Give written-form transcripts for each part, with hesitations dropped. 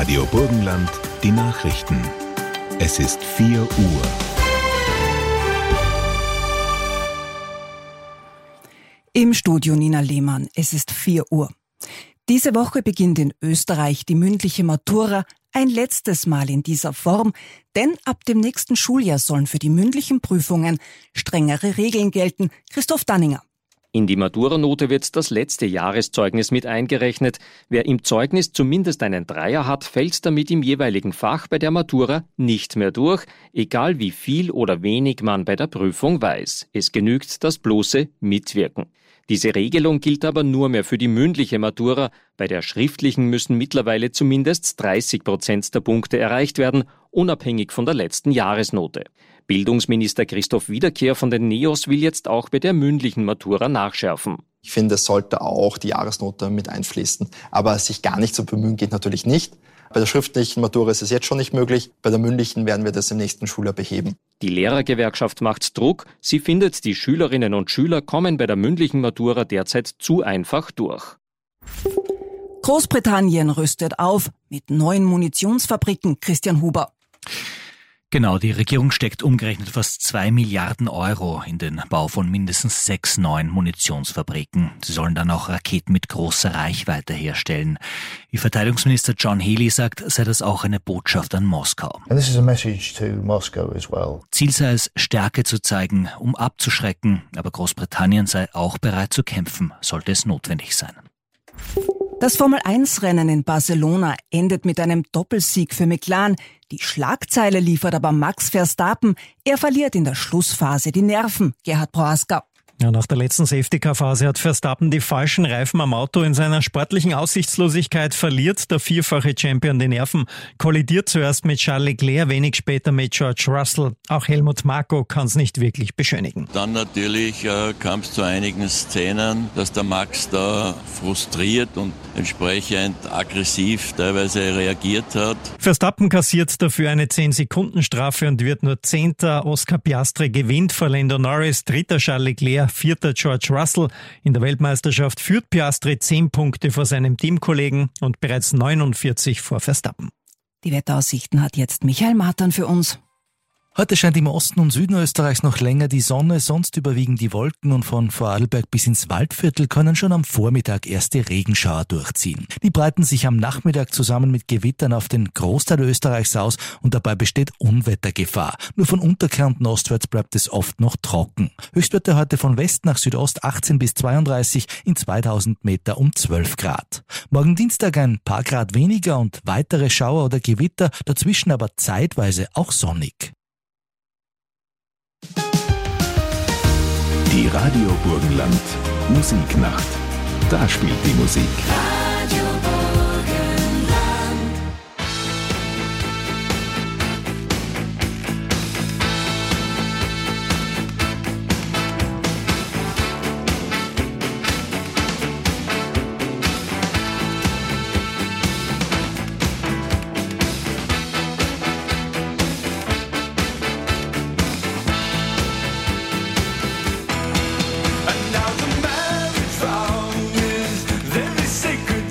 Radio Burgenland, die Nachrichten. Es ist 4 Uhr. Im Studio Nina Lehmann, es ist 4 Uhr. Diese Woche beginnt in Österreich die mündliche Matura ein letztes Mal in dieser Form, denn ab dem nächsten Schuljahr sollen für die mündlichen Prüfungen strengere Regeln gelten. Christoph Danninger. In die Maturanote wird das letzte Jahreszeugnis mit eingerechnet. Wer im Zeugnis zumindest einen Dreier hat, fällt damit im jeweiligen Fach bei der Matura nicht mehr durch, egal wie viel oder wenig man bei der Prüfung weiß. Es genügt das bloße Mitwirken. Diese Regelung gilt aber nur mehr für die mündliche Matura. Bei der schriftlichen müssen mittlerweile zumindest 30% der Punkte erreicht werden, unabhängig von der letzten Jahresnote. Bildungsminister Christoph Wiederkehr von den NEOS will jetzt auch bei der mündlichen Matura nachschärfen. Ich finde, es sollte auch die Jahresnote mit einfließen. Aber sich gar nicht zu bemühen geht natürlich nicht. Bei der schriftlichen Matura ist es jetzt schon nicht möglich. Bei der mündlichen werden wir das im nächsten Schuljahr beheben. Die Lehrergewerkschaft macht Druck. Sie findet, die Schülerinnen und Schüler kommen bei der mündlichen Matura derzeit zu einfach durch. Großbritannien rüstet auf mit neuen Munitionsfabriken. Christian Huber. Genau, die Regierung steckt umgerechnet fast 2 Milliarden Euro in den Bau von mindestens 6 neuen Munitionsfabriken. Sie sollen dann auch Raketen mit großer Reichweite herstellen. Wie Verteidigungsminister John Healey sagt, sei das auch eine Botschaft an Moskau. Ziel sei es, Stärke zu zeigen, um abzuschrecken. Aber Großbritannien sei auch bereit zu kämpfen, sollte es notwendig sein. Das Formel-1-Rennen in Barcelona endet mit einem Doppelsieg für McLaren. Die Schlagzeile liefert aber Max Verstappen. Er verliert in der Schlussphase die Nerven. Gerhard Prohaska. Ja, nach der letzten Safety-Car-Phase hat Verstappen die falschen Reifen am Auto. In seiner sportlichen Aussichtslosigkeit verliert der vierfache Champion die Nerven, kollidiert zuerst mit Charles Leclerc, wenig später mit George Russell. Auch Helmut Marko kann es nicht wirklich beschönigen. Dann natürlich kam es zu einigen Szenen, dass der Max da frustriert und entsprechend aggressiv teilweise reagiert hat. Verstappen kassiert dafür eine 10-Sekunden-Strafe und wird nur 10. Oscar Piastri gewinnt vor Lando Norris, 3. Charles Leclerc, 4. George Russell. In der Weltmeisterschaft führt Piastri 10 Punkte vor seinem Teamkollegen und bereits 49 vor Verstappen. Die Wetteraussichten hat jetzt Michael Martin für uns. Heute scheint im Osten und Süden Österreichs noch länger die Sonne, sonst überwiegen die Wolken und von Vorarlberg bis ins Waldviertel können schon am Vormittag erste Regenschauer durchziehen. Die breiten sich am Nachmittag zusammen mit Gewittern auf den Großteil Österreichs aus und dabei besteht Unwettergefahr. Nur von Unterkärnten ostwärts bleibt es oft noch trocken. Höchstwerte heute von West nach Südost 18 bis 32, in 2000 Meter um 12 Grad. Morgen Dienstag ein paar Grad weniger und weitere Schauer oder Gewitter, dazwischen aber zeitweise auch sonnig. Die Radio Burgenland Musiknacht. Da spielt die Musik. And now the marriage vow is very sacred.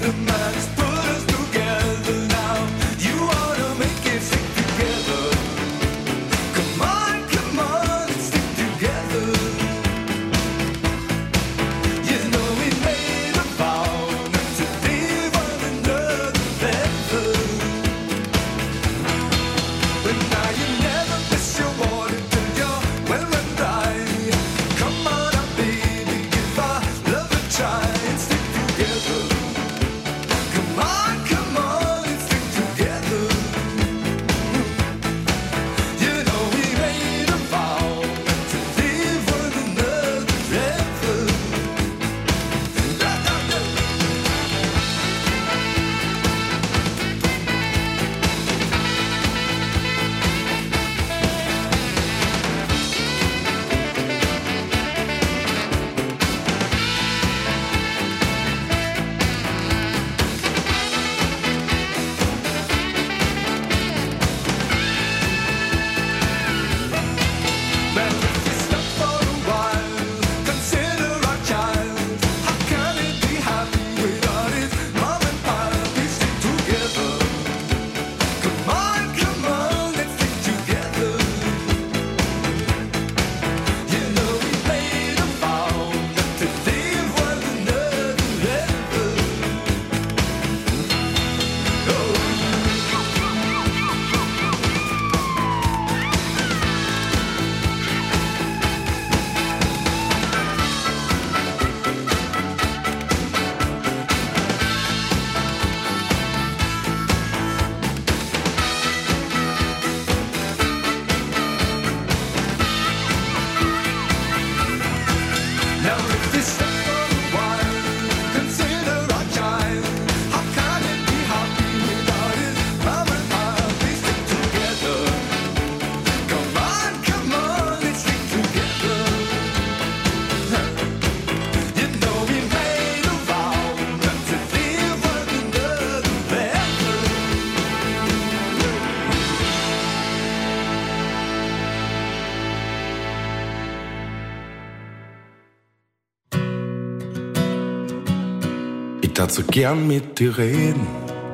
tat so gern mit dir reden,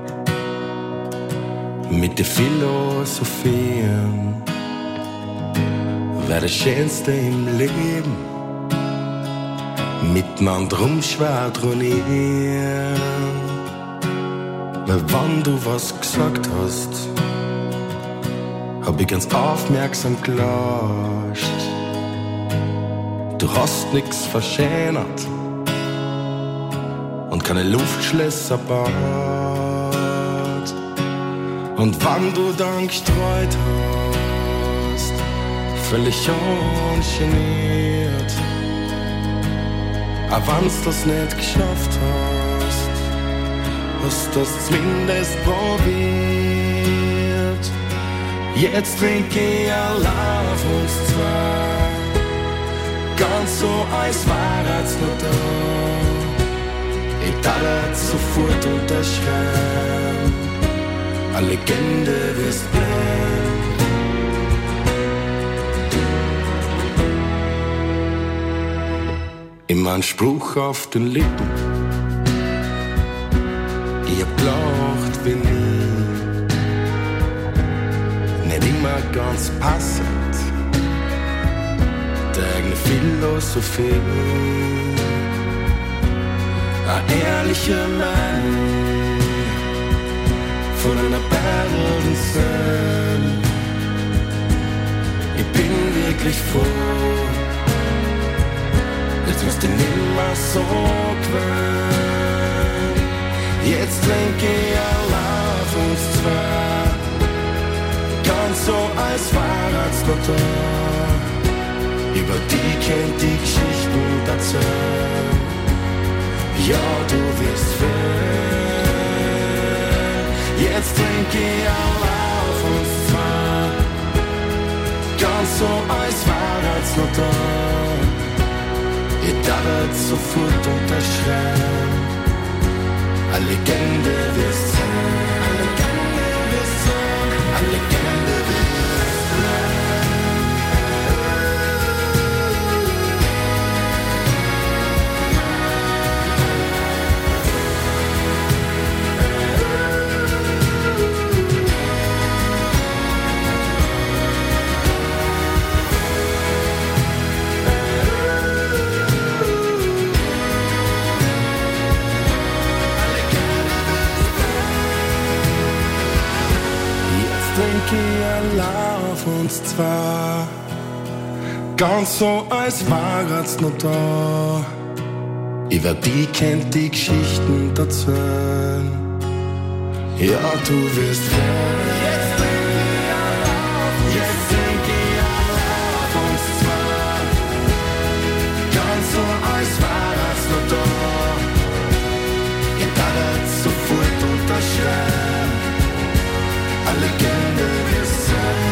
mit dir philosophieren. Wär das Schönste im Leben, miteinander rumschwadronieren. Weil wenn du was gesagt hast, hab ich ganz aufmerksam gelauscht. Du hast nix verschönert und keine Luftschlösser baut. Und wenn du dann gestreut hast, völlig ungeniert, auch wenn's das nicht geschafft hast, hast das zumindest probiert. Jetzt trinke ich allein auf uns zwei, ganz so als wär's nur da. Ich darf sofort unterschreiben, eine Legende wirst bleiben. Immer ein Spruch auf den Lippen, ich hab gelacht wie nie. Nicht immer ganz passend, der eigene Philosophie. Ein ehrlicher Mann von einer Perlenseele. Ich bin wirklich froh, jetzt musst du nimmer so quälen. Jetzt trinke ich allein auf uns zwei, ganz so als wär's noch da. Über die kennt die Geschichten erzählen. Ja, du wirst fehlen. Jetzt trinke ich allein auf uns zwei, ganz so als wär's noch da. Ich darf sofort unterschreiben, eine Legende wirst sein, eine Legende wirst sein, eine Legende wirst bleiben. Auf uns zwei, ganz so als wär's noch da. Über die kennt die Geschichten erzählen. Ja, du wirst fehlen. Jetzt denk ich auf uns zwei, ganz so als wär's noch da. Ich darf sofort unterschreiben, eine Legende wirst sein.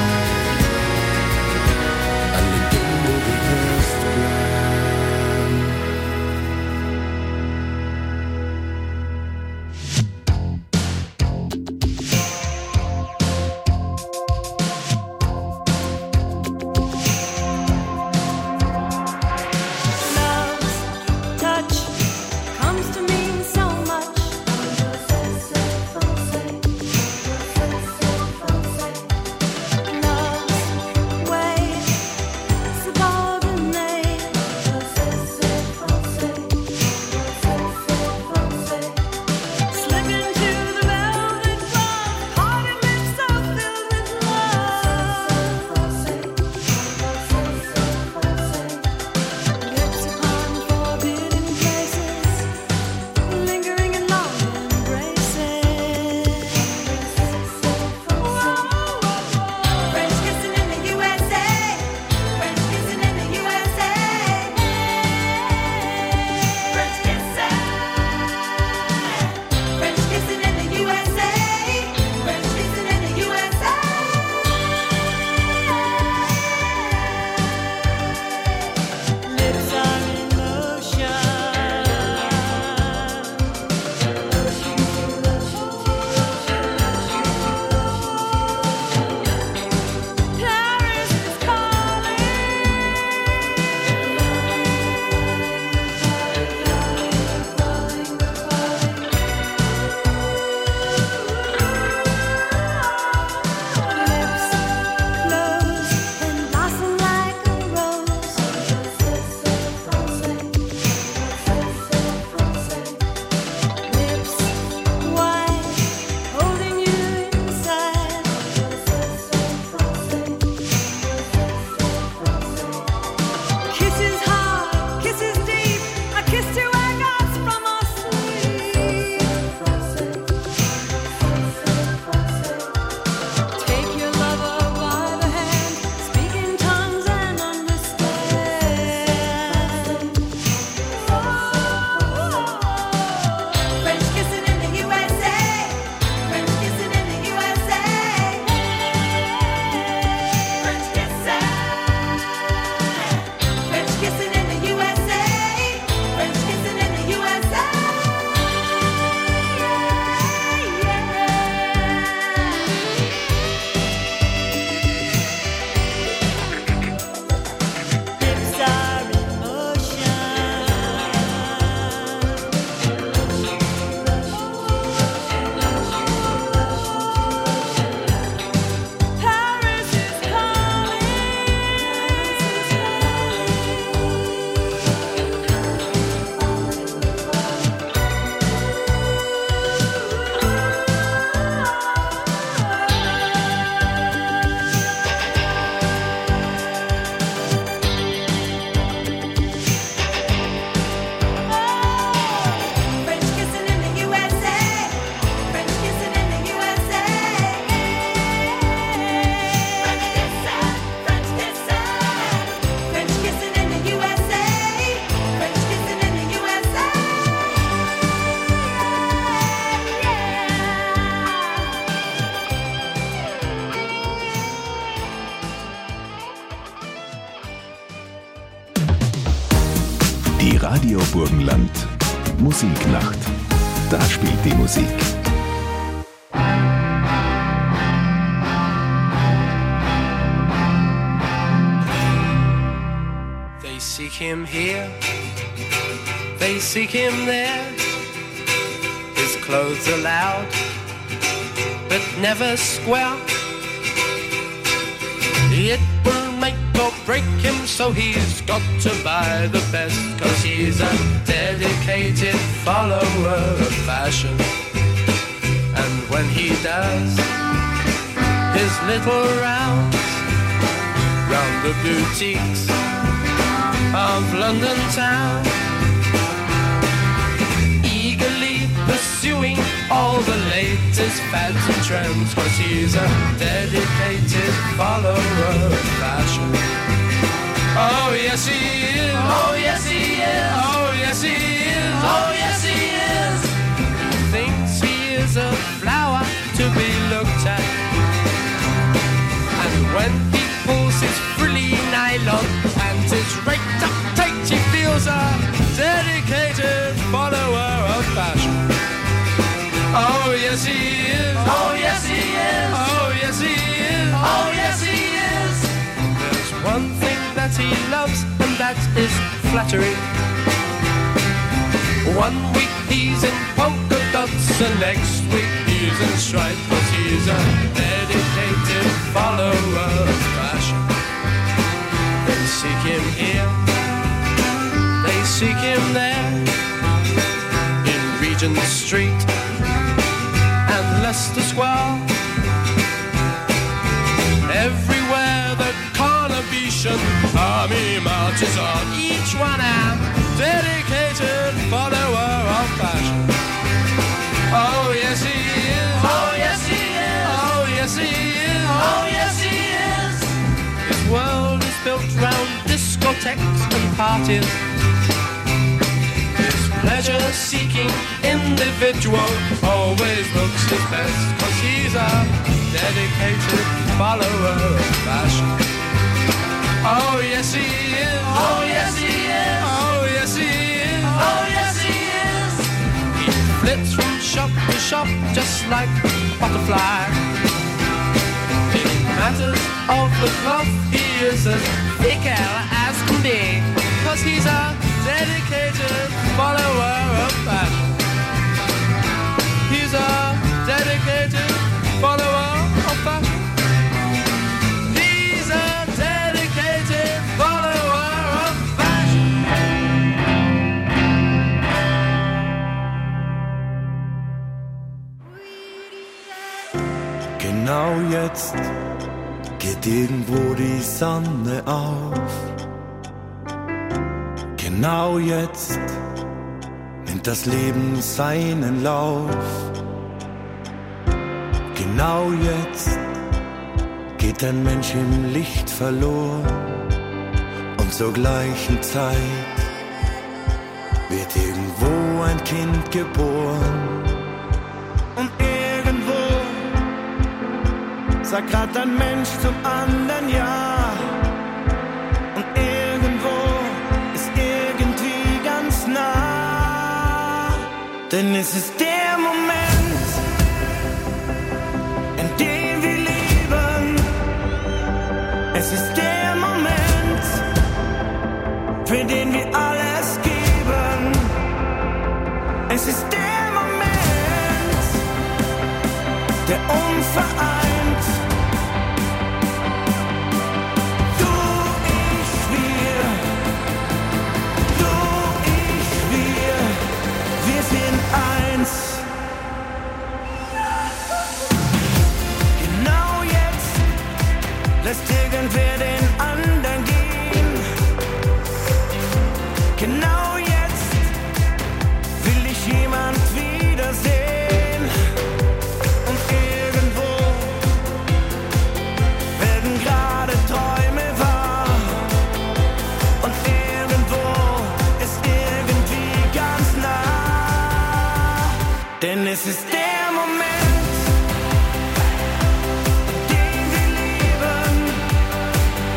Radio Burgenland. Musiknacht. Da spielt die Musik. They seek him here, they seek him there. His clothes are loud, but never square. It will make or break him, so he's got to buy the best, 'cause he's a dedicated follower of fashion. And when he does his little rounds round the boutiques of London town, eagerly pursuing all the latest fads and trends, 'cause he's a dedicated follower of fashion. Oh yes he is, oh yes he is, oh yes he is, oh yes he is. He thinks he is a flower to be looked at, and when he pulls his frilly nylon and his raked up tight, he feels a dedicated follower of fashion. Oh yes he is, oh yes he is, oh yes he is, oh yes he is. There's one thing that he loves, and that is flattery. One week he's in polka dots, and next week he's in stripes, 'cause he's a dedicated follower of fashion. They seek him here, they seek him there, in Regent Street and Leicester Square. Everywhere the Carnation army marches on, each one a dedicated follower of fashion. Oh yes he is, oh yes he is, oh yes he is, oh yes he is. His world is built round discotheques and parties. His pleasure-seeking individual always looks his best, 'cause he's a dedicated follower of fashion. Oh yes he is, oh yes he is, oh yes he is, oh yes he is. He flits from shop to shop just like a butterfly. In matters of the cloth he is as fickle as can be, 'cause he's a dedicated follower of fashion. He's a dedicated follower of fashion. He's a dedicated follower of fashion. Genau jetzt geht irgendwo die Sonne auf. Genau jetzt nimmt das Leben seinen Lauf. Genau jetzt geht ein Mensch im Licht verloren, und zur gleichen Zeit wird irgendwo ein Kind geboren. Und irgendwo sagt grad ein Mensch zum anderen Ja. Und irgendwo ist irgendwie ganz nah. Denn es ist der Moment, in dem wir leben. Es ist der Moment, für den wir alles geben. Es ist der Moment, der uns vereint. Du, ich, wir. Du, ich, wir. Wir sind eins. Genau jetzt lässt irgendwer den anderen gehen. Genau jetzt will ich jemand wiedersehen. Und irgendwo werden gerade Träume wahr. Und irgendwo ist irgendwie ganz nah. Denn es ist der Moment, in dem wir leben.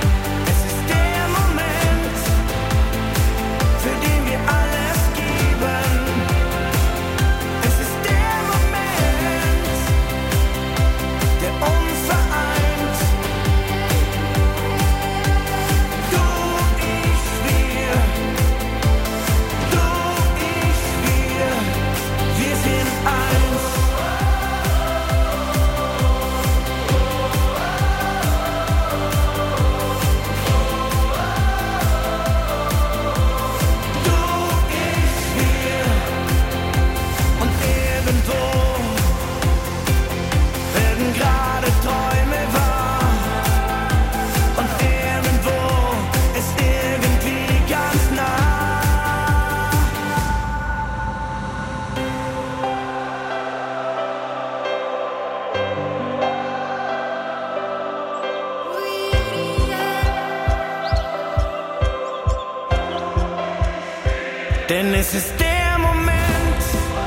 Denn es ist der Moment,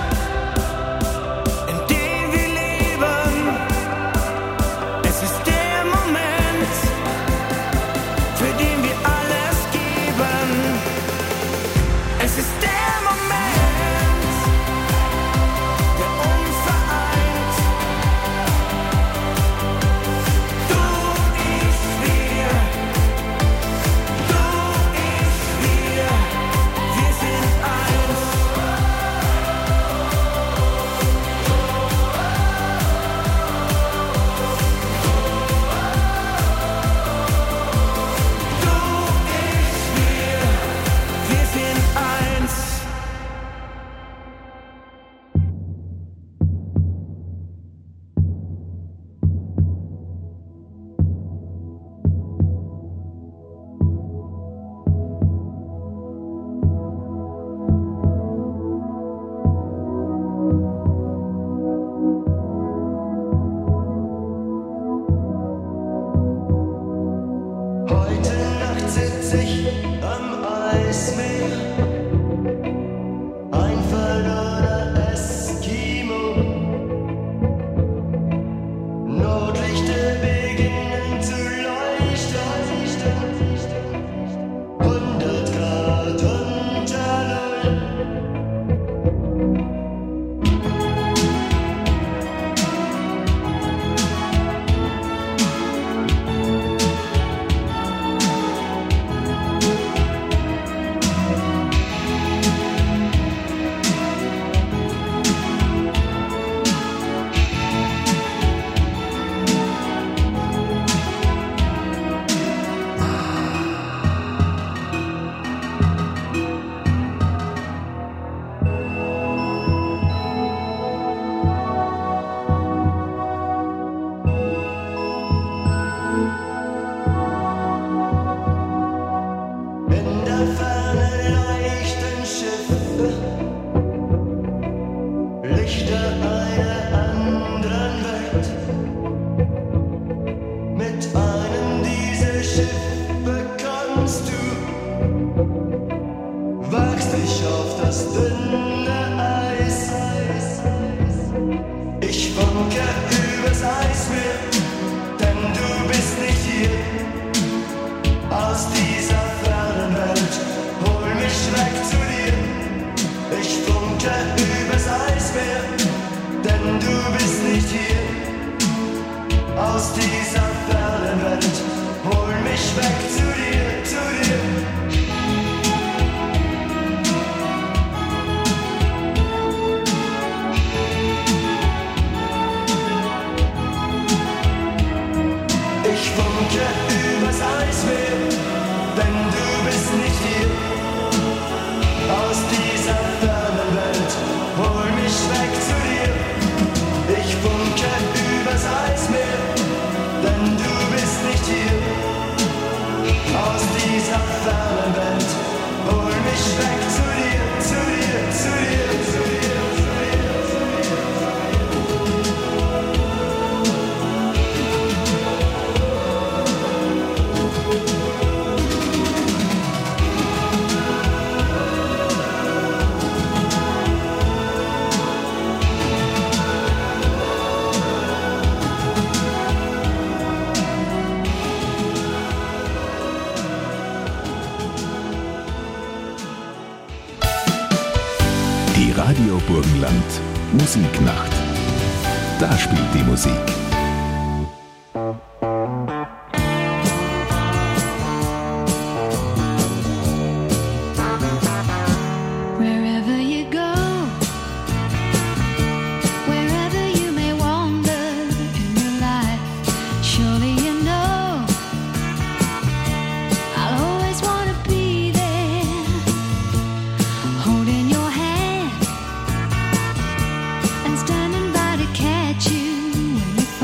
in dem wir leben. Es ist der Moment, für den wir alles geben. Es ist der Moment, der uns vereint. Du, ich, wir. Du, ich, wir. Wir sind eins. Du, ich, wir sind eins. Heute Nacht sitz ich am Eismeer, ein verlorener Eskimo. Nordlichter beginnen zu leuchten, 100 Grad unter Null. In der Ferne leuchten Schiffe, Lichter einer anderen Welt. Mit einem dieser Schiffe kommst du, wagst dich auf das dünne Eis. Ich funke übers Eismeer, denn du bist nicht hier. Aus dieser fernen Welt, hol mich weg zu dir. Ich funke übers Eismeer, denn du bist nicht hier. Aus dieser fernen Welt, hol mich weg zu dir, zu dir. Ich funke übers Eismeer, denn du bist nicht hier. Aus dieser fernen Welt, hol mich weg zu dir. Ich funke übers Eismeer, denn du bist nicht hier. Aus dieser fernen Welt, hol mich weg zu dir, zu dir, zu dir, zu dir, zu dir. Die Radio Burgenland Musiknacht. Da spielt die Musik. Wherever you go, wherever you may wander in your life, surely you know I'll always want to be there, holding your hand and standing by to catch you when you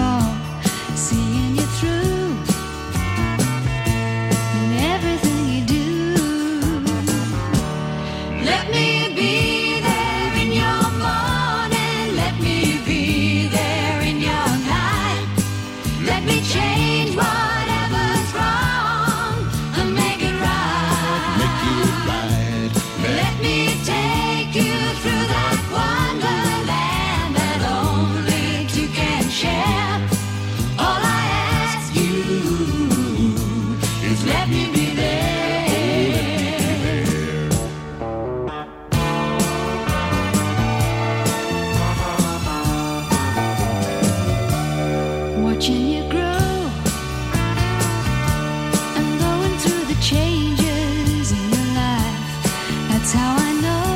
watching you grow and going through the changes in your life. That's how I know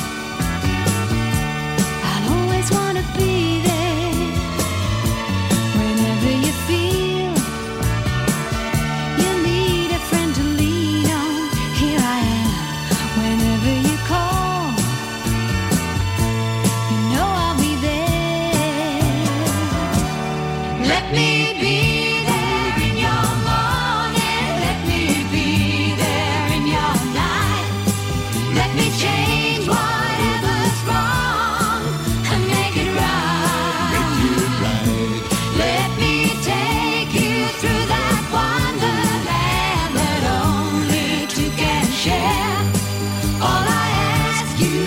I'll always want to be there. Whenever you feel you need a friend to lean on, here I am. Whenever you call, you know I'll be there. Let me be there in your morning. Let me be there in your night. Let me change whatever's wrong and make it right. Let me take you through that wonderland that only two can share. All I ask you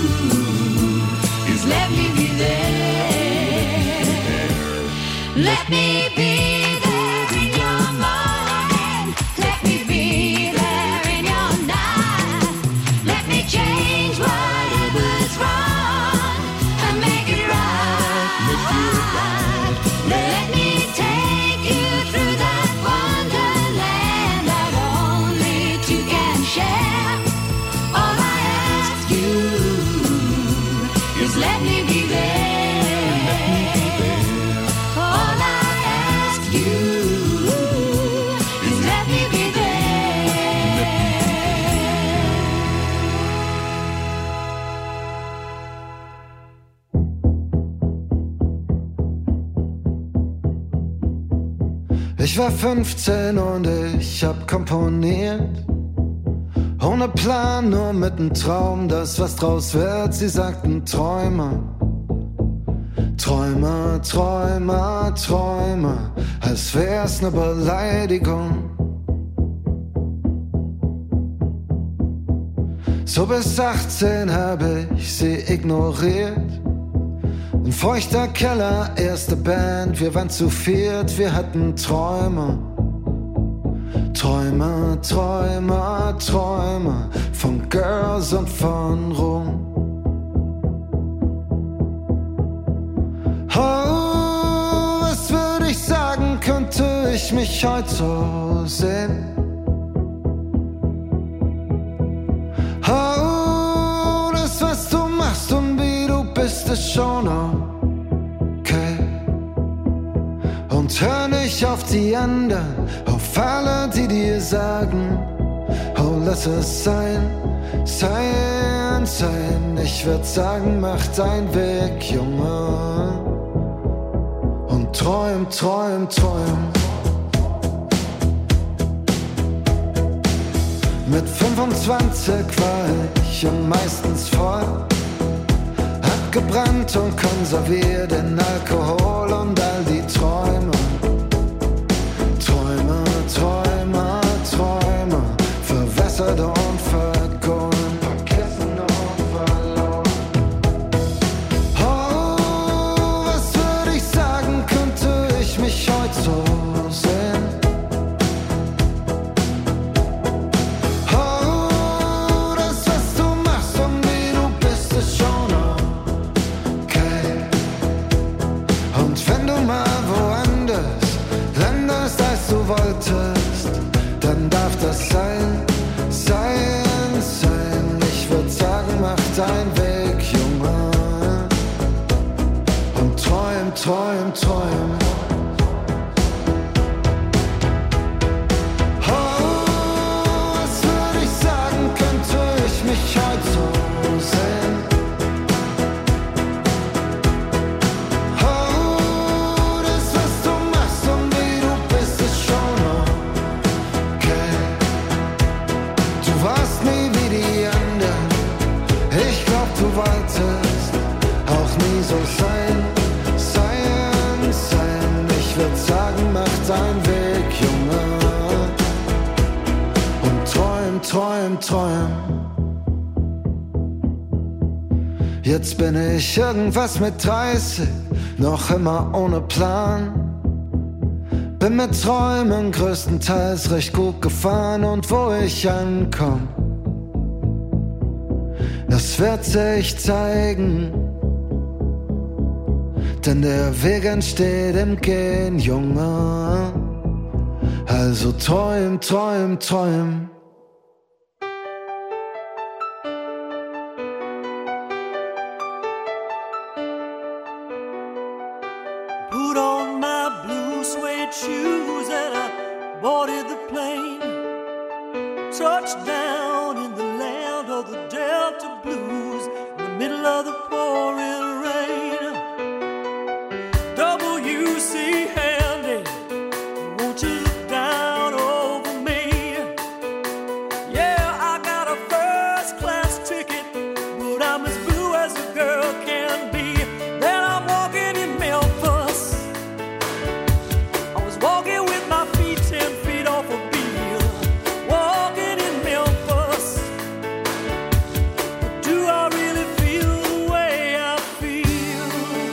is let me be there. Let me be there in your morning. Let me be there in your night. Let me change whatever's wrong and make it right. Let me take you through that wonderland that only two can share. All I ask you is let me be there. All I ask you is let me be there. Ich war 15 und ich hab komponiert. Ohne Plan, nur mit nem Traum, dass was draus wird. Sie sagten Träumer, Träumer, Träumer, Träumer, als wär's ne Beleidigung. So bis 18 hab ich sie ignoriert. Ein feuchter Keller, erste Band, wir waren zu viert, wir hatten Träume. Träume, Träume, Träume von Girls und von Rum. Oh, was würde ich sagen, könnte ich mich heute so sehen? Oh, das was du machst und wie du bist, ist schon okay. Und hör nicht auf die anderen, auf alle, die dir sagen, oh, lass es sein, sein, sein. Ich würd sagen, mach deinen Weg, Junge, und träum, träum, träum. Mit 25 war ich meistens voll, hab gebrannt und konserviert in Alkohol und all die Träume. Träume, Träume, Träume, verwässert und vergoren, vergessen und verloren. Oh, was würd ich sagen, könnte ich mich heute so sehen? Oh, das was du machst und wie du bist, ist schon okay. Und wenn du mal woanders landest, als du wolltest, dann darf das sein, sein, sein. Ich würd sagen, mach deinen Weg, Junge, und träum, träum, träum. Oh, was würd ich sagen, könnte ich mich heute so sehen? Oh, das was du machst und wie du bist, ist schon okay. Du warst nie wie die anderen, ich glaub du wolltest auch nie so sein, sein, sein. Ich würd sagen, mach deinen Weg, Junge, und träum, träum, träum. Jetzt bin ich irgendwas mit 30, noch immer ohne Plan. Bin mit Träumen größtenteils recht gut gefahren und wo ich ankomm, das wird sich zeigen. denn der Weg entsteht im Gehen, Junge. Also träum, träum, träum. Put on my blue suede shoes and I boarded the plane. Touchdown in the land of the Delta Blues, in the middle of the pouring rain. W.C. Handy, won't you look down over me? Yeah, I got a first class ticket, but I'm as blue as a girl can be. Then I'm walking in Memphis. I was walking with my feet 10 feet off a beam. Walking in Memphis. But do I really feel the way I feel?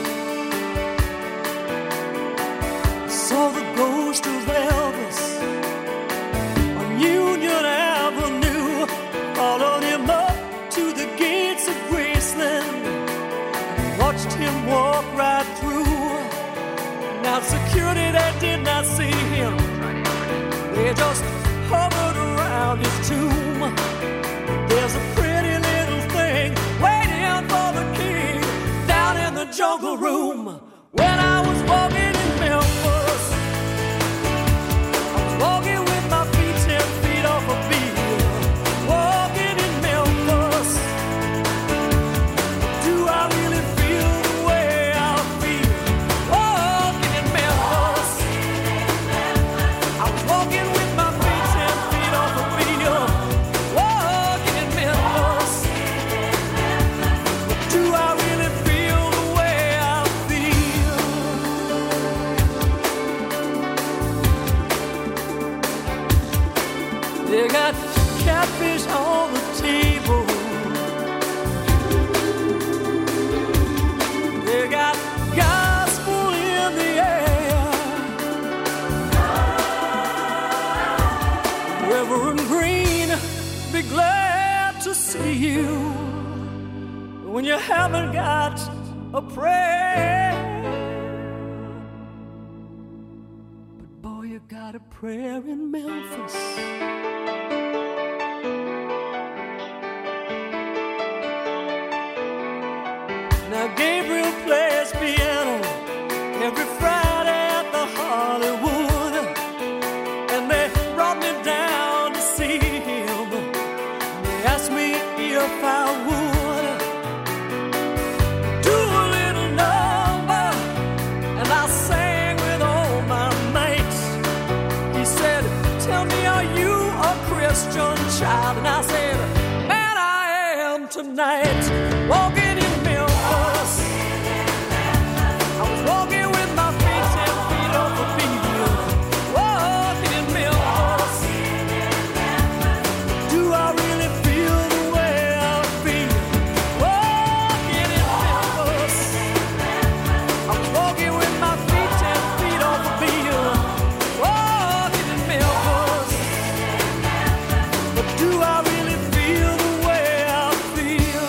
Saw the ghost of Elvis on Union Avenue. Followed him up to the gates of Graceland. Watched him walk right through. Now security that did not see him, they just hovered around his tomb. There's a pretty little thing waiting for the king down in the jungle room. When I was walking in Memphis, I was walking with my feet 10 feet off a beam. Walking in Memphis. Do I really feel the way I feel? Walking in Memphis. I was walking with my feet 10 feet off a beam. Walking in Memphis. Do I really feel the way I feel? They got catfish on the table. They got gospel in the air. Reverend Green, be glad to see you when you haven't got a prayer. But boy, you got a prayer in Memphis. Now Gabriel plays piano every Friday at the Hollywood, and they brought me down to see him. They asked me if I would do a little number, and I sang with all my mates. He said, "Tell me, are you a Christian child?" And I said, "Man, I am tonight." Walking in Memphis. I was walking with my feet 10 feet off the beam. Walking in Memphis. Do I really feel the way I feel? Walking in Memphis. I was walking with my feet 10 feet off the beam. Walking in Memphis. But do I really feel the way I feel?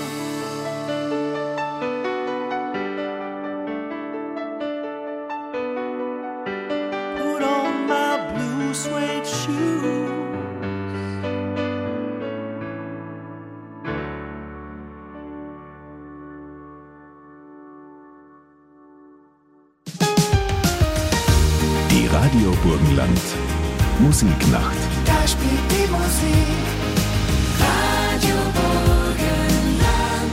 Put on my blue suede shoes. Die Radio Burgenland Musiknacht. Da spielt die Musik. Radio Burgenland.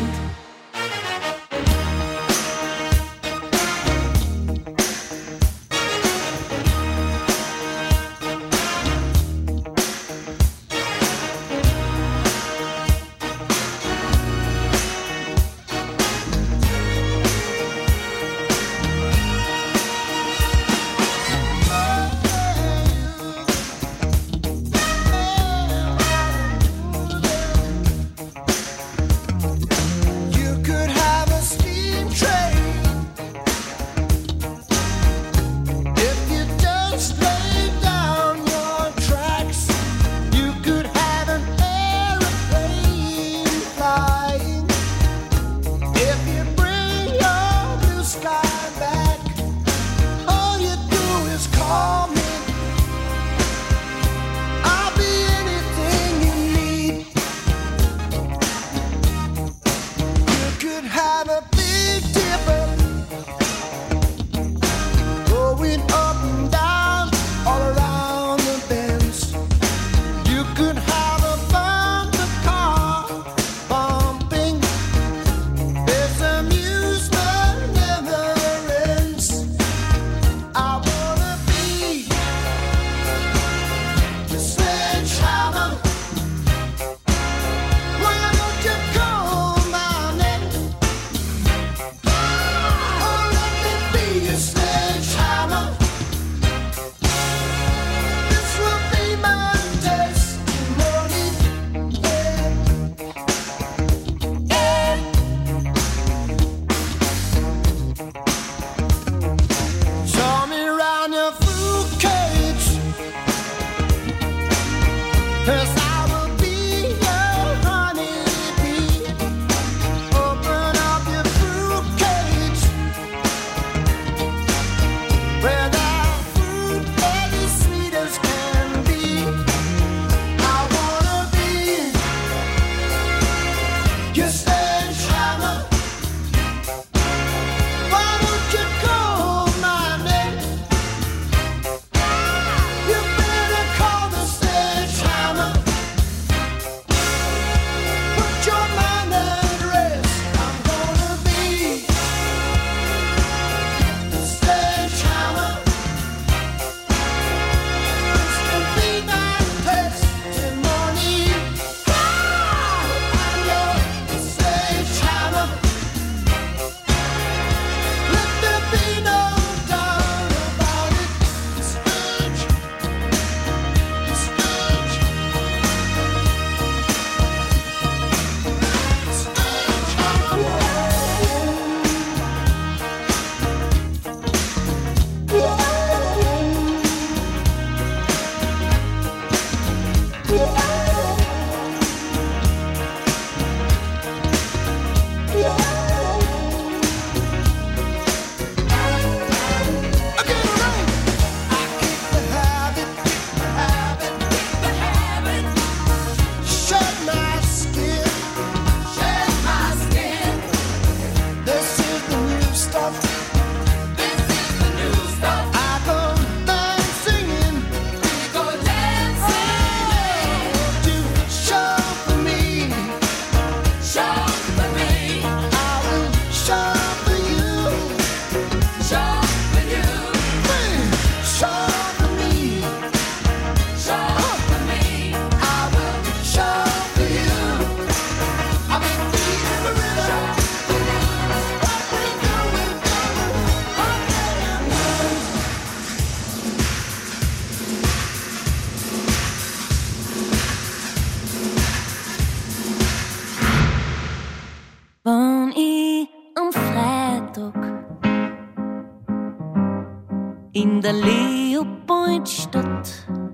der Leopoldstadt.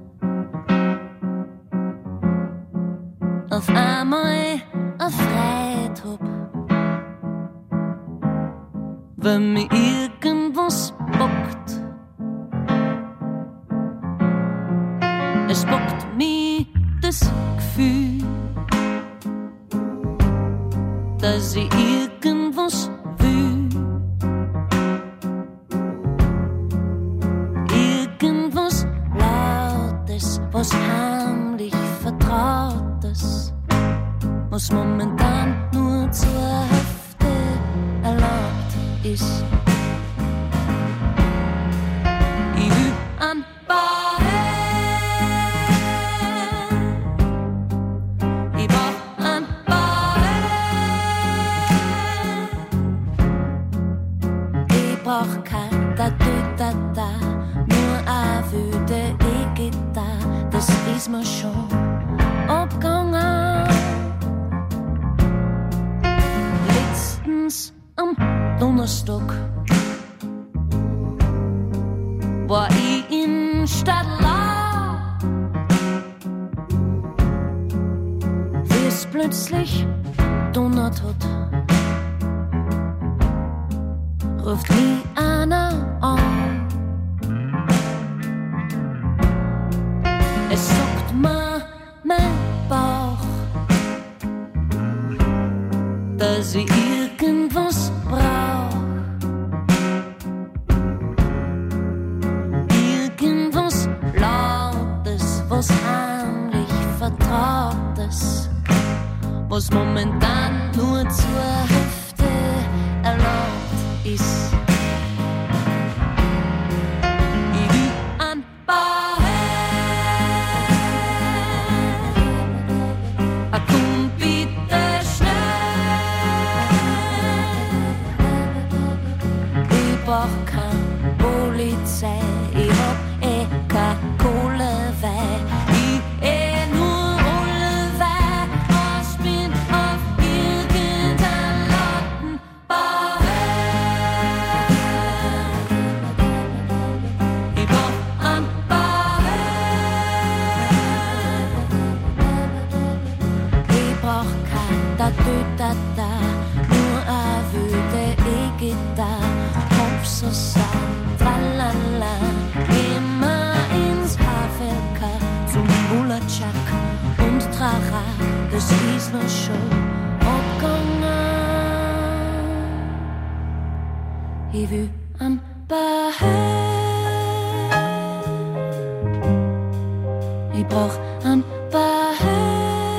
Auf einmal ein Freitag, wenn mir irgendwas bockt. Es bockt mich das Gefühl, dass ich irgendwas will. Irgendwas Lautes, was heimlich Vertrautes, was momentan nur zur Hälfte erlaubt ist. Ich will an ist mir schon abgegangen. Letztens am Donnerstag war ich in Stadtlau, wie es plötzlich donnert hat, ruft mich einer an. Es sagt mir mein Bauch, dass ich irgendwas brauch. Irgendwas Lautes, was heimlich Vertrautes, was momentan nur zur Hälfte erlaubt ist. Ich hab keine Kohle, weil ich nur Olle, was bin auf irgendein Lattenbau. Ich brauch einen Bau. Ich brauch kein Da-Du-Da-Da, nur eine wüde E-Gitarre, Hops und Sound. Tralala, immer ins HVK zum Bullertschak und Trara, das ist mir schon abgegangen. Ich will am Bahn, ich brauch am Bahn,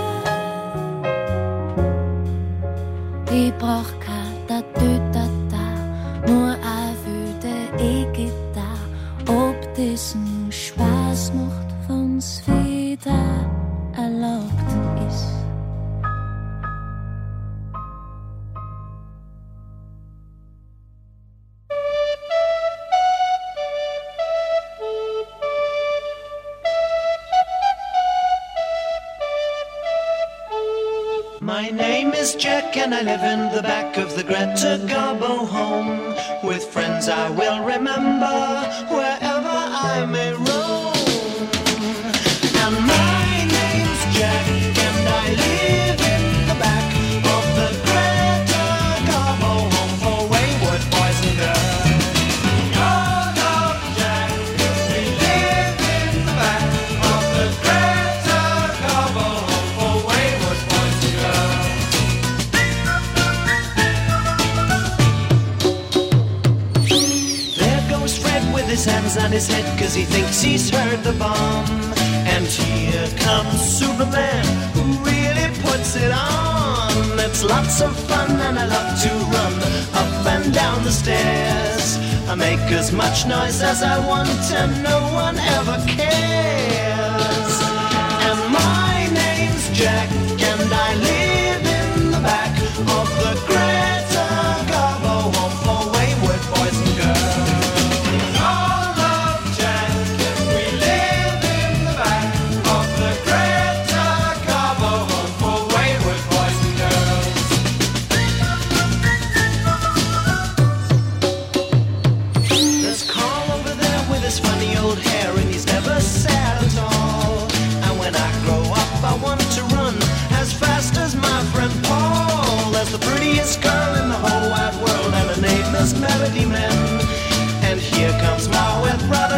ich brauch kein Da-Du-Da-Da, nur ein E-Gitarre, ob dessen Spaß macht, wenn's wieder erlaubt ist. My name is Jack and I live in the back of the Greta Garbo home, with friends I will remember wherever I may roam. And my name's Jack and I live in the back of the Greta Garbo home for wayward boys and girls. Call up Jack, we live in the back of the Greta Garbo home for wayward boys and girls. His hands on his head cause he thinks he's heard the bomb. And here comes Superman who really puts it on. It's lots of fun and I love to run up and down the stairs. I make as much noise as I want and no one ever cares. And my name's Jack and I live in the back of the Greta Garbo home for wayward boys and girls.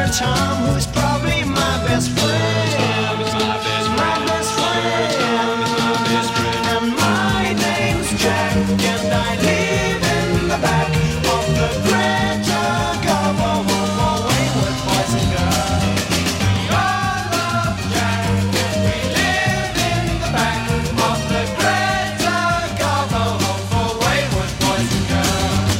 Tom, who is probably my best friend. My best friend. And my name's Jack, and I live in the back of the Greta Garbo home for wayward boys and girls. We all love Jack, and we live in the back of the Greta Garbo home for wayward boys and girls.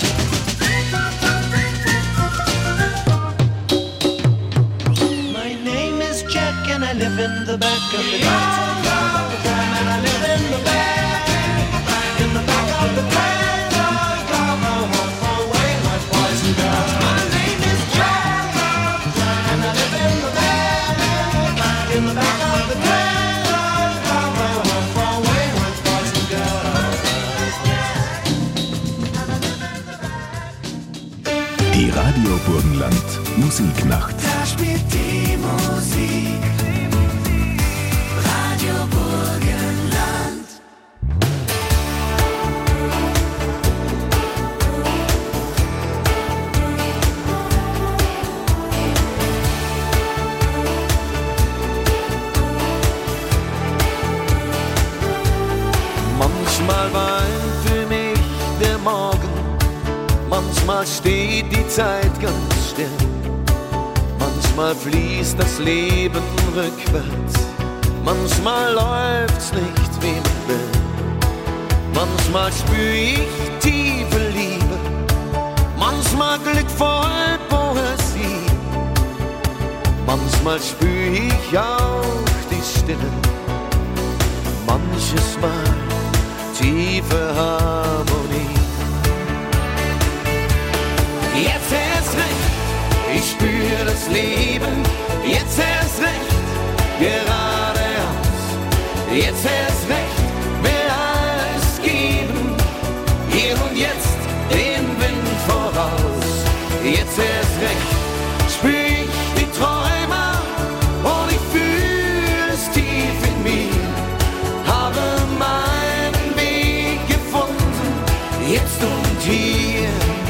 My name is Jack, and I live in the back of the Greta Garbo home, and I live in the back of the Greta Garbo home for wayward boys and girls. My name is Jack, and I live in the back of the Greta Garbo home for wayward boys and girls. Die Radio Burgenland Musiknacht. Da spielt die Musik. Radio Burgenland. Manchmal weint für mich der Morgen, manchmal steht die Zeit ganz still, manchmal fließt das Leben rückwärts, manchmal läuft's nicht wie man will, manchmal spür ich tiefe Liebe, manchmal Glück voll Poesie, manchmal spür ich auch die Stille, manches Mal tiefe Harmonie. Jetzt erst recht, ich spür das Leben, jetzt erst recht, geradeaus, jetzt erst recht, will alles geben, hier und jetzt den Wind voraus, jetzt erst recht, spür ich die Träume und ich fühl es tief in mir, habe meinen Weg gefunden, jetzt und hier.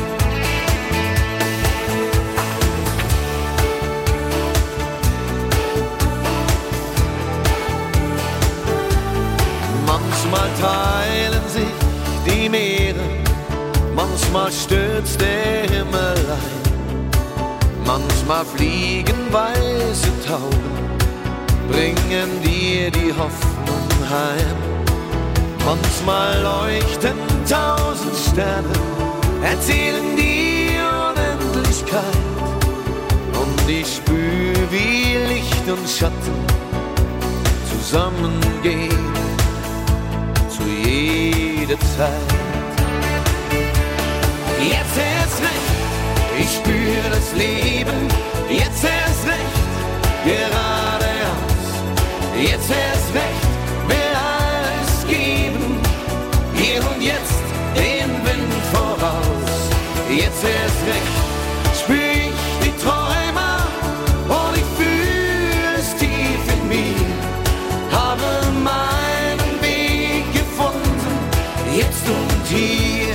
Manchmal teilen sich die Meere, manchmal stürzt der Himmel ein, manchmal fliegen weiße Tauben, bringen dir die Hoffnung heim. Manchmal leuchten 1000 Sterne, erzählen die Unendlichkeit, und ich spür, wie Licht und Schatten zusammengehen zu jeder Zeit. Jetzt erst recht, ich spür das Leben, jetzt erst recht, geradeaus, jetzt erst recht, will alles geben, hier und jetzt den Wind voraus, jetzt erst recht, spür ich die Träume und ich fühl es tief in mir, habe meinen Weg gefunden, jetzt und hier.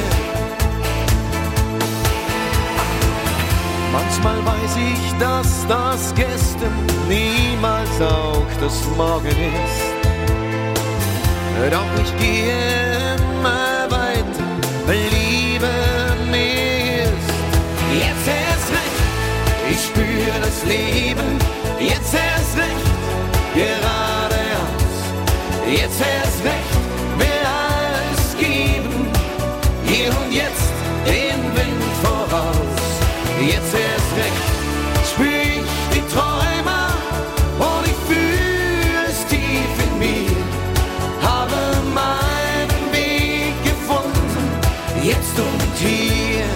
Manchmal weiß ich, dass das Gestern niemals auch das Morgen ist. Doch ich gehe immer weiter, weil Liebe mir ist. Jetzt erst recht, ich spür das Leben, jetzt erst recht, geradeaus, jetzt erst recht, will alles geben, hier und jetzt den Wind voraus, jetzt erst recht, spür ich die Träume und ich fühl es tief in mir, habe meinen Weg gefunden, jetzt und hier,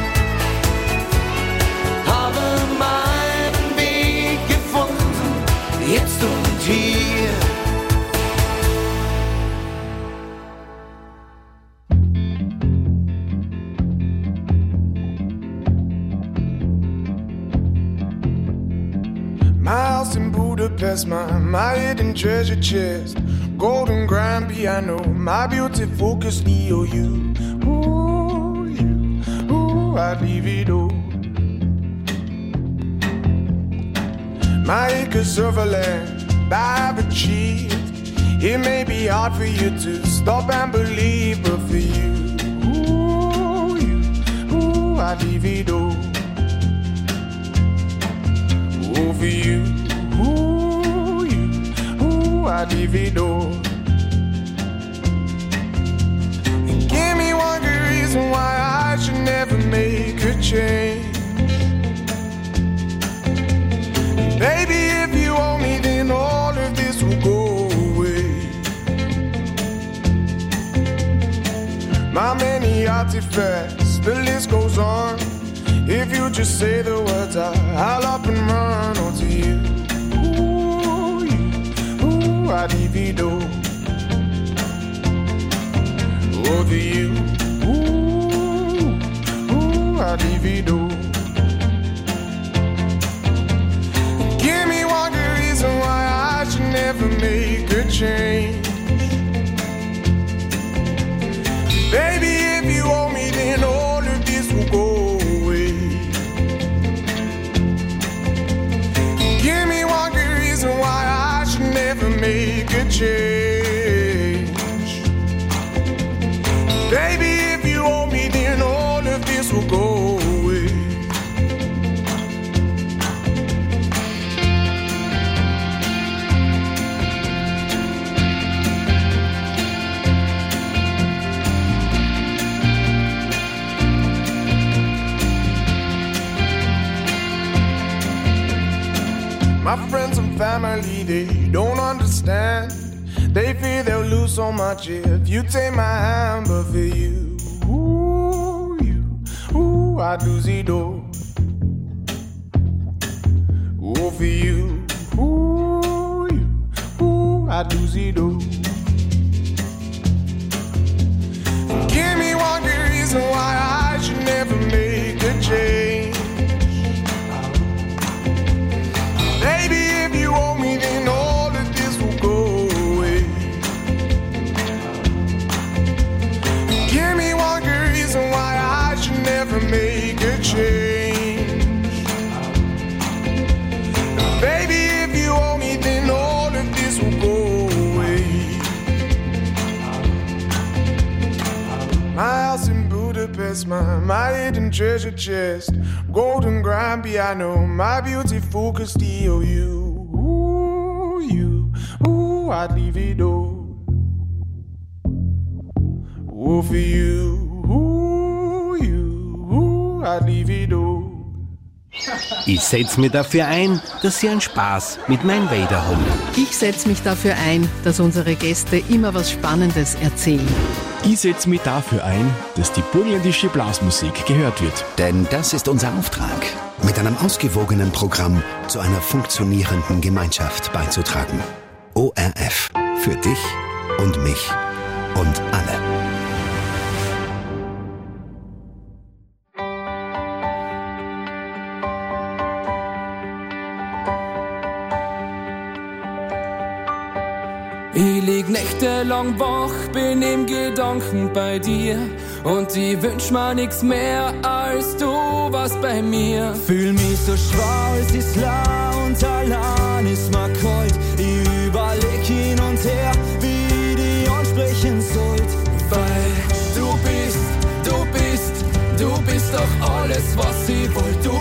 habe meinen Weg gefunden, jetzt und hier. My house in Budapest, my hidden treasure chest, golden grand piano, my beauty focus EOU. Ooh, I'd leave it all. my acres of land I've achieved. It may be hard for you to stop and believe, but for you, I divido. Oh, for you, I divido. Give me one good reason why I should never make a change. Baby, if you owe me, then all of this will go away. My many artifacts, the list goes on. If you just say the words, I'll up and run onto you. I divido. Over you, I divido. Give me one good reason why I should never make a change. Baby, if you owe me, then all of this will go away. Give me one good reason why I should never make a change. Baby, if you owe me, then all of this will go away. My friends and family, they don't understand. They fear they'll lose so much if you take my hand. But for you, I do zido. Oh, for you, I do zido. Give me one good reason why I should never make a change. Baby, if you owe me, then all of this will go away. Give me one good reason why I should never make a change. Baby, if you owe me, then all of this will go away. My house in Budapest, my hidden treasure chest, golden grand piano, my beautiful Castillo. I'd leave it all. Oh, for you, I'd leave it all. Ich setze mich dafür ein, dass Sie einen Spaß mit meinem Vader haben. Ich setze mich dafür ein, dass unsere Gäste immer was Spannendes erzählen. Ich setze mich dafür ein, dass die burgenländische Blasmusik gehört wird. Denn das ist unser Auftrag, mit einem ausgewogenen Programm zu einer funktionierenden Gemeinschaft beizutragen. ORF. Für dich und mich und alle. Ich lieg nächtelang wach, bin im Gedanken bei dir. Und ich wünsch mir nix mehr, als du warst bei mir. Fühl mich so schwach, es ist lau und allein ist mir kalt. Ich überleg hin und her, wie ich dich ansprechen sollt. Weil du bist doch alles, was ich wollt. Du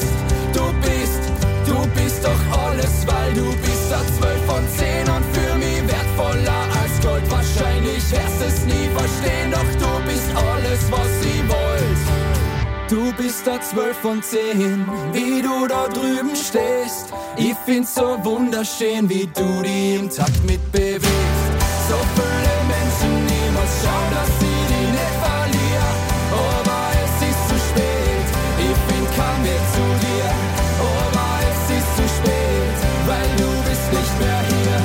bist doch alles, weil du bist da 12 von 10 und für mich wertvoller als Gold. Wahrscheinlich wirst es nie verstehen, doch du bist alles, was ich wollt. Du bist da 12 von 10, wie du da drüben stehst. Ich find's so wunderschön, wie du dich im Takt mitbewegst. So viele Menschen, ich muss schauen, dass ich dich nicht verliere. Aber es ist zu spät, ich find keinen Weg zu dir. Aber es ist zu spät, weil du bist nicht mehr hier.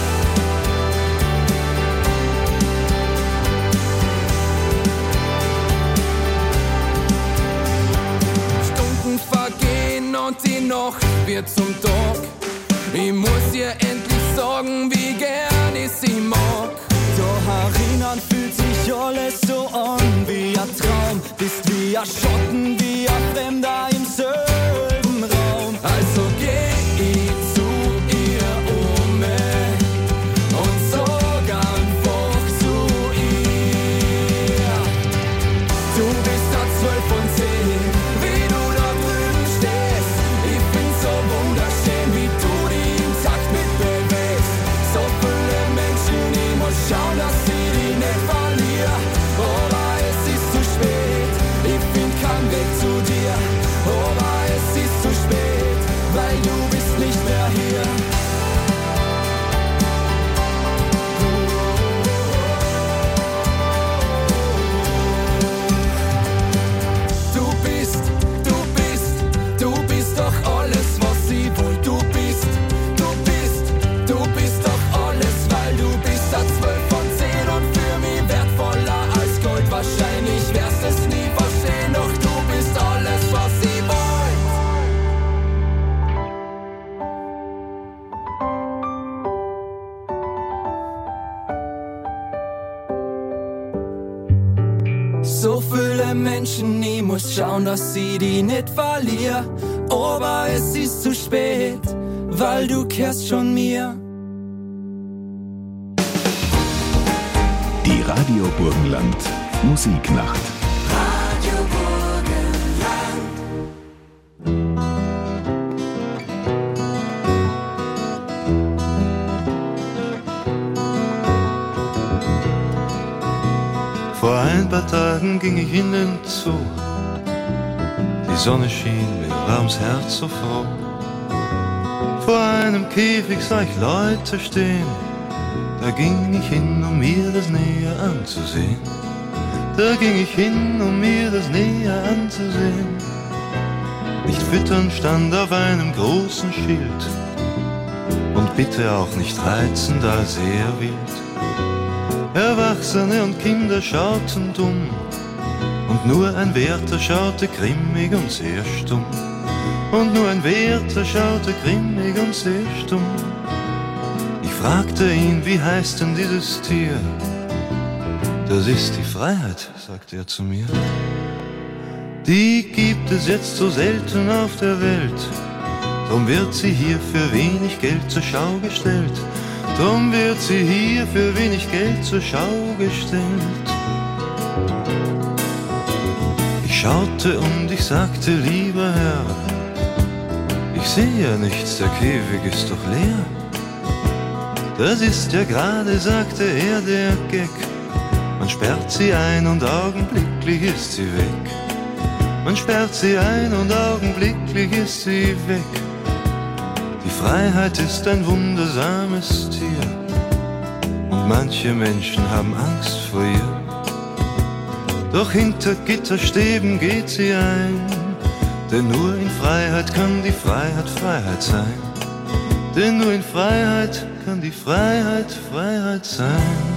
Stunden vergehen und die Nacht wird zum Tag. Ich muss ihr endlich sagen, wie gern ich sie mag. Da herinnen fühlt sich alles so an wie ein Traum. Bist wie ein Schatten, wie ein Fremder im selben Raum. Also geh ich So viele Menschen, ich muss schauen, dass ich die nicht verliere. Aber es ist zu spät, weil du kehrst schon mir. Die Radio Burgenland Musiknacht. Vor ein paar Tagen ging ich in den Zoo. Die Sonne schien, mir war ums Herz so froh. Vor einem Käfig sah ich Leute stehen. Da ging ich hin, um mir das näher anzusehen. Da ging ich hin, um mir das näher anzusehen. Nicht füttern stand auf einem großen Schild. Und bitte auch nicht reizen, da sehr wild. Erwachsene und Kinder schauten dumm. Und nur ein Wärter schaute grimmig und sehr stumm. Und nur ein Wärter schaute grimmig und sehr stumm. Ich fragte ihn, wie heißt denn dieses Tier? Das ist die Freiheit, sagte er zu mir. Die gibt es jetzt so selten auf der Welt. Drum wird sie hier für wenig Geld zur Schau gestellt. Drum wird sie hier für wenig Geld zur Schau gestellt. Ich schaute und ich sagte, lieber Herr, ich sehe ja nichts, der Käfig ist doch leer. Das ist ja gerade, sagte er, der Gag. Man sperrt sie ein und augenblicklich ist sie weg. Man sperrt sie ein und augenblicklich ist sie weg. Die Freiheit ist ein wundersames Tier. Und manche Menschen haben Angst vor ihr. Doch hinter Gitterstäben geht sie ein. Denn nur in Freiheit kann die Freiheit Freiheit sein. Denn nur in Freiheit kann die Freiheit Freiheit sein.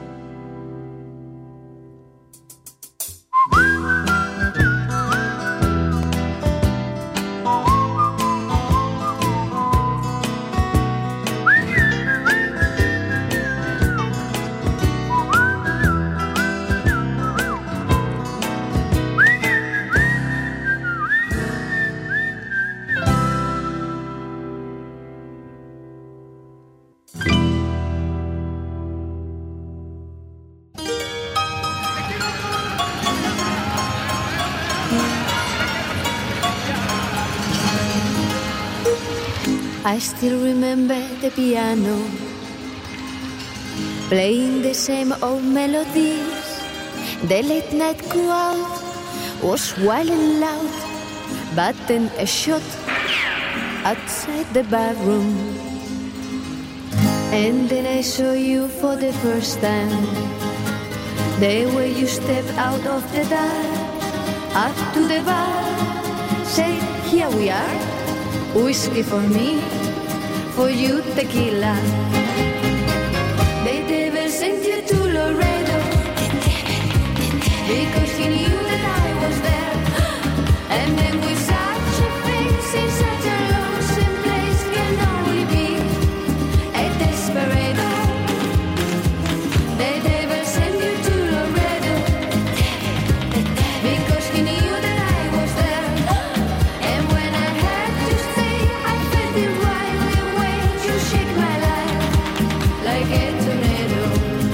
I still remember the piano playing the same old melodies. The late night crowd was wild and loud, but then a shot outside the barroom. And then I saw you for the first time. The way you stepped out of the dark, up to the bar, said, here we are, whiskey for me, for you tequila. The devil sent you to Laredo because he knew that I was there. And then with such a face in such a lonesome place can only be a desperado. The devil sent you to Laredo because he knew that I was there. And when I had to stay, I felt the right way to shake my life like a tornado.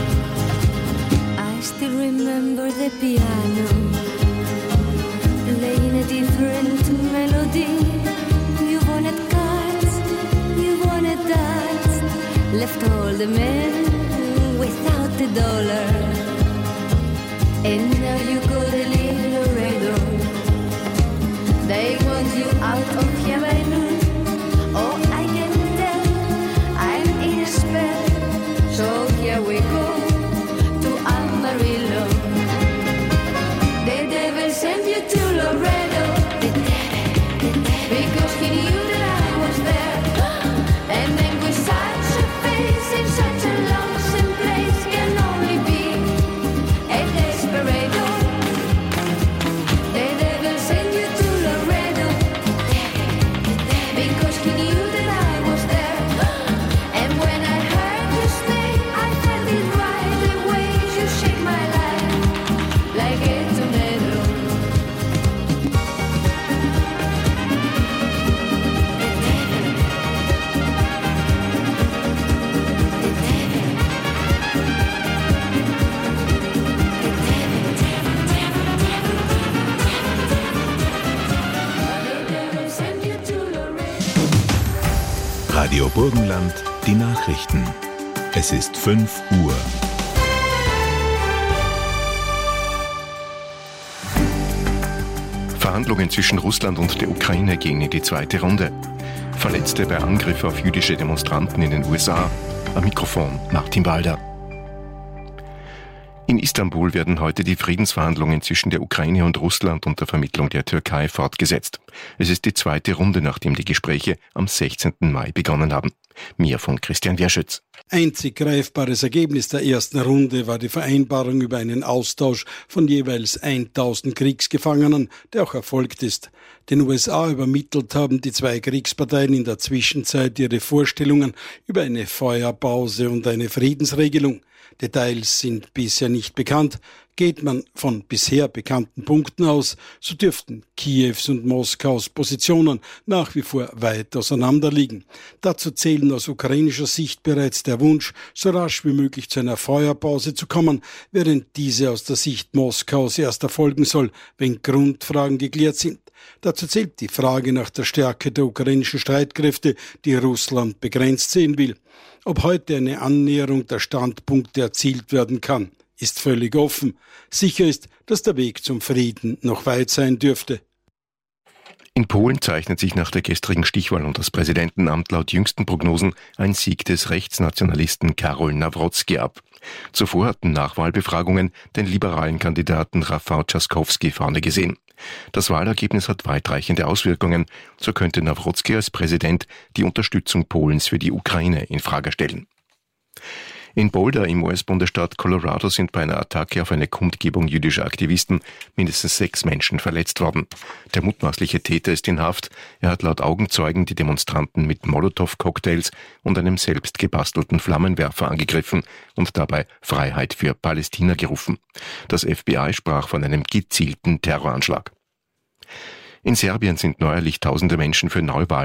I still remember the piano playing a different melody. You wanted cards, you wanted dance, left all the men without the dollar. And now you go to leave Laredo. They want you out of here by noon. Oh, I can tell I'm in a spell. So here we go to Amarillo. The devil sent you to Laredo because he knew that I was there. And then with such a face in such a lonesome place can only be a desperado. The devil sent you to Laredo Radio Burgenland, die Nachrichten. Es ist 5 Uhr. Verhandlungen zwischen Russland und der Ukraine gehen in die zweite Runde. Verletzte bei Angriffen auf jüdische Demonstranten in den USA. Am Mikrofon Martin Walder. In Istanbul werden heute die Friedensverhandlungen zwischen der Ukraine und Russland unter Vermittlung der Türkei fortgesetzt. Es ist die zweite Runde, nachdem die Gespräche am 16. Mai begonnen haben. Mehr von Christian Werschütz. Einzig greifbares Ergebnis der ersten Runde war die Vereinbarung über einen Austausch von jeweils 1000 Kriegsgefangenen, der auch erfolgt ist. Den USA übermittelt haben die zwei Kriegsparteien in der Zwischenzeit ihre Vorstellungen über eine Feuerpause und eine Friedensregelung. Details sind bisher nicht bekannt. Geht man von bisher bekannten Punkten aus, so dürften Kiews und Moskaus Positionen nach wie vor weit auseinanderliegen. Dazu zählen aus ukrainischer Sicht bereits der Wunsch, so rasch wie möglich zu einer Feuerpause zu kommen, während diese aus der Sicht Moskaus erst erfolgen soll, wenn Grundfragen geklärt sind. Dazu zählt die Frage nach der Stärke der ukrainischen Streitkräfte, die Russland begrenzt sehen will. Ob heute eine Annäherung der Standpunkte erzielt werden kann, ist völlig offen. Sicher ist, dass der Weg zum Frieden noch weit sein dürfte. In Polen zeichnet sich nach der gestrigen Stichwahl um das Präsidentenamt laut jüngsten Prognosen ein Sieg des Rechtsnationalisten Karol Nawrocki ab. Zuvor hatten Nachwahlbefragungen den liberalen Kandidaten Rafał Trzaskowski vorne gesehen. Das Wahlergebnis hat weitreichende Auswirkungen. So könnte Nawrocki als Präsident die Unterstützung Polens für die Ukraine in Frage stellen. In Boulder im US-Bundesstaat Colorado sind bei einer Attacke auf eine Kundgebung jüdischer Aktivisten mindestens 6 Menschen verletzt worden. Der mutmaßliche Täter ist in Haft. Er hat laut Augenzeugen die Demonstranten mit Molotow-Cocktails und einem selbst gebastelten Flammenwerfer angegriffen und dabei Freiheit für Palästina gerufen. Das FBI sprach von einem gezielten Terroranschlag. In Serbien sind neuerlich tausende Menschen für Neuwahlen